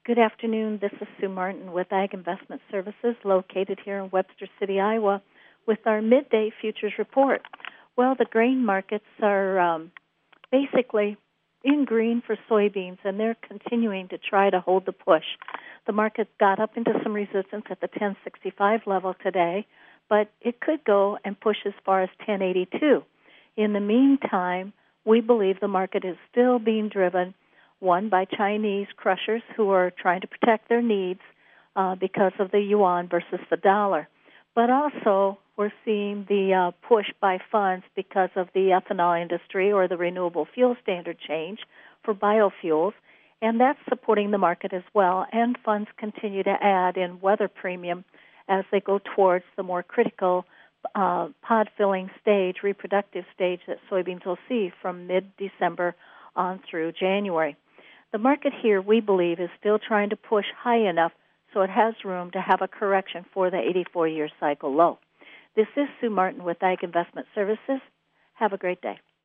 Good afternoon. This is Sue Martin with Ag Investment Services, located here in Webster City, Iowa, with our midday futures report. Well, the grain markets are basically in green for soybeans, and they're continuing to try to hold the push. The market got up into some resistance at the 1065 level today, but it could go and push as far as 1082. In the meantime, we believe the market is still being driven, one, by Chinese crushers who are trying to protect their needs because of the yuan versus the dollar. But also, we're seeing the push by funds because of the ethanol industry or the renewable fuel standard change for biofuels, and that's supporting the market as well. And funds continue to add in weather premium as they go towards the more critical pod-filling stage, reproductive stage that soybeans will see from mid-December on through January. The market here, we believe, is still trying to push high enough so it has room to have a correction for the 84-year cycle low. This is Sue Martin with Ag Investment Services. Have a great day.